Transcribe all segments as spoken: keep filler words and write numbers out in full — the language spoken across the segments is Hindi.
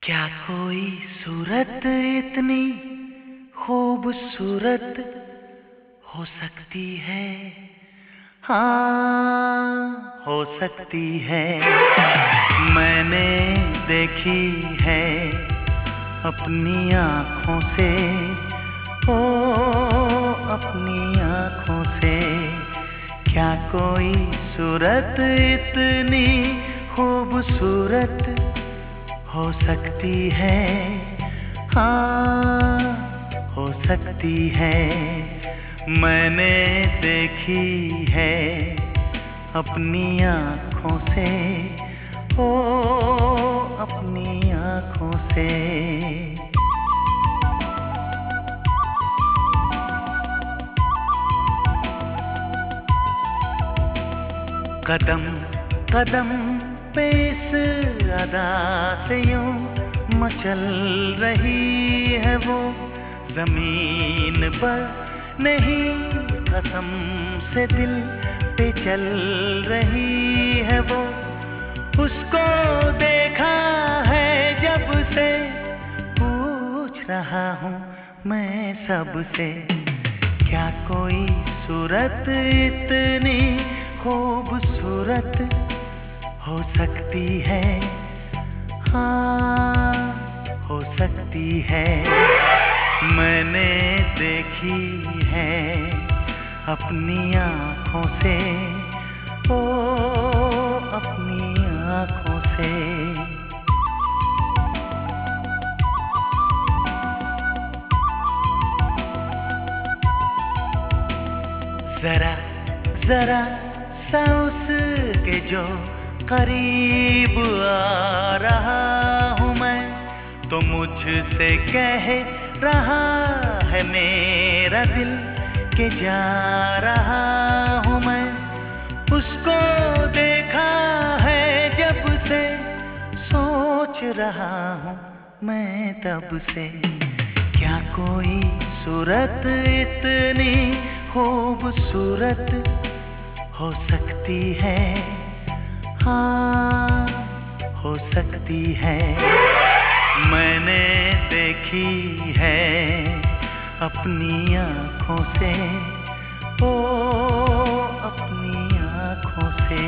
क्या कोई सूरत इतनी खूबसूरत हो सकती है? हाँ, हो सकती है। मैंने देखी है अपनी आँखों से, ओ अपनी आँखों से। क्या कोई सूरत इतनी खूबसूरत हो सकती है? हाँ, हो सकती है। मैंने देखी है अपनी आँखों से, ओ अपनी आँखों से। कदम कदम पे इस अदा से यूं मचल रही है वो, जमीन पर नहीं कसम से दिल पे चल रही है वो। उसको देखा है जब से, पूछ रहा हूँ मैं सबसे। क्या कोई सूरत इतनी खूबसूरत हो सकती है? हाँ, हो सकती है। मैंने देखी है अपनी आँखों से, ओ अपनी आँखों से। जरा जरा सा उसके जो करीब आ रहा हूँ मैं, तो मुझसे कह रहा है मेरा दिल के जा रहा हूँ मैं। उसको देखा है जब से, सोच रहा हूँ मैं तब से। क्या कोई सूरत इतनी खूबसूरत हो सकती है? हाँ, हो सकती है। मैंने देखी है अपनी आँखों से, ओ अपनी आँखों से।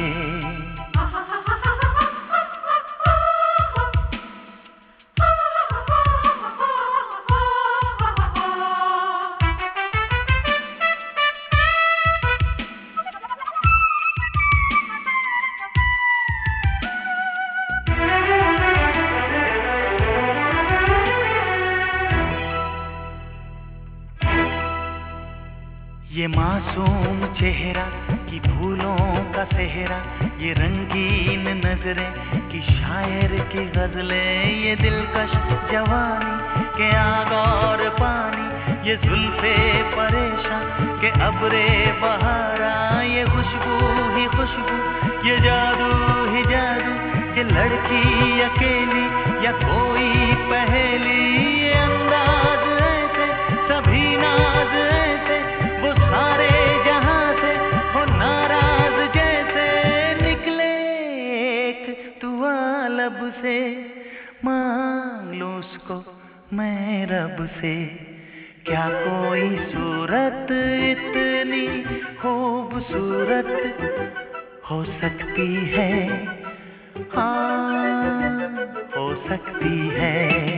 ये मासूम चेहरा कि फूलों का सेहरा, ये रंगीन नजरें कि शायर की गजलें, ये दिलकश जवानी के आग और पानी, ये जुल्फे परेशान के अब्रे बहारा, ये खुशबू ही खुशबू, ये जादू ही जादू, ये लड़की अकेली या कोई पहेली, ये अंदाज ऐसे सभी नाज ऐसे, वो सारे जहां से हो नाराज जैसे। निकले एक दुआ लब से, मांग लूं उसको मैं रब से। क्या कोई सूरत इतनी खूबसूरत हो सकती है? हाँ, हो सकती है।